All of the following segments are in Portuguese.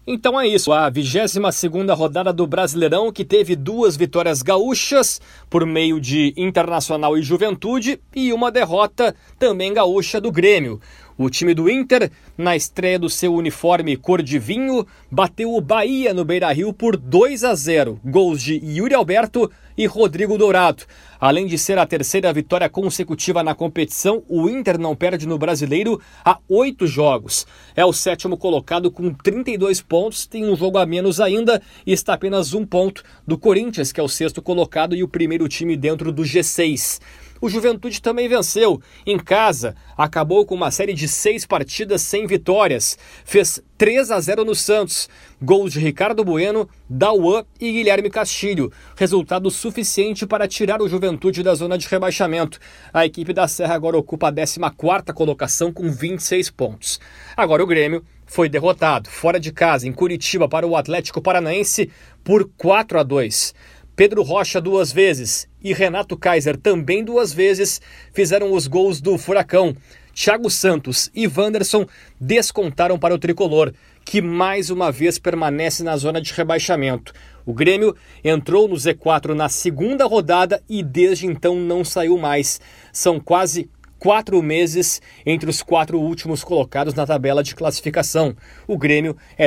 Então é isso, a 22ª rodada do Brasileirão, que teve 2 vitórias gaúchas por meio de Internacional e Juventude e uma derrota também gaúcha do Grêmio. O time do Inter, na estreia do seu uniforme cor de vinho, bateu o Bahia no Beira-Rio por 2-0, gols de Yuri Alberto e Rodrigo Dourado. Além de ser a 3ª vitória consecutiva na competição, o Inter não perde no Brasileiro há 8 jogos. É o 7º colocado com 32 pontos, tem um jogo a menos ainda e está apenas 1 ponto do Corinthians, que é o 6º colocado e o primeiro time dentro do G6. O Juventude também venceu. Em casa, acabou com uma série de 6 partidas sem vitórias. Fez 3-0 no Santos. Gols de Ricardo Bueno, Dauan e Guilherme Castilho. Resultado suficiente para tirar o Juventude da zona de rebaixamento. A equipe da Serra agora ocupa a 14ª colocação com 26 pontos. Agora o Grêmio foi derrotado fora de casa em Curitiba para o Atlético Paranaense por 4-2. Pedro Rocha 2 vezes e Renato Kaiser também 2 vezes fizeram os gols do Furacão. Thiago Santos e Wanderson descontaram para o tricolor, que mais uma vez permanece na zona de rebaixamento. O Grêmio entrou no Z4 na 2ª rodada e desde então não saiu mais. São quase 4 meses entre os 4 últimos colocados na tabela de classificação. O Grêmio é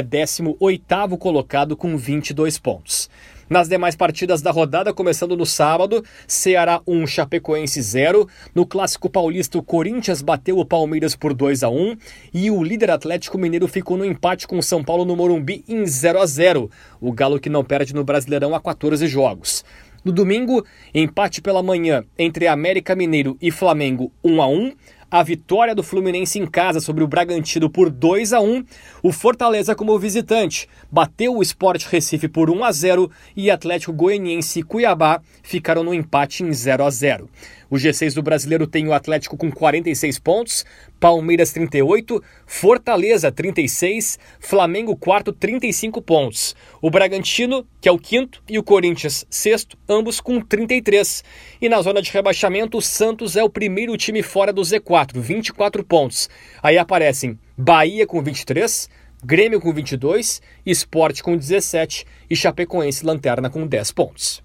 18º colocado com 22 pontos. Nas demais partidas da rodada, começando no sábado, Ceará 1, Chapecoense 0. No Clássico Paulista, o Corinthians bateu o Palmeiras por 2-1 e o líder Atlético Mineiro ficou no empate com o São Paulo no Morumbi em 0-0. O Galo que não perde no Brasileirão há 14 jogos. No domingo, empate pela manhã entre América Mineiro e Flamengo 1-1. A vitória do Fluminense em casa sobre o Bragantino por 2-1. O Fortaleza como visitante bateu o Sport Recife por 1-0 e Atlético Goianiense e Cuiabá ficaram no empate em 0-0. O G6 do Brasileiro tem o Atlético com 46 pontos, Palmeiras 38, Fortaleza 36, Flamengo 4, 35 pontos. O Bragantino, que é o 5º, e o Corinthians 6º, ambos com 33. E na zona de rebaixamento, o Santos é o primeiro time fora do Z4, 24 pontos. Aí aparecem Bahia com 23, Grêmio com 22, Sport com 17 e Chapecoense lanterna com 10 pontos.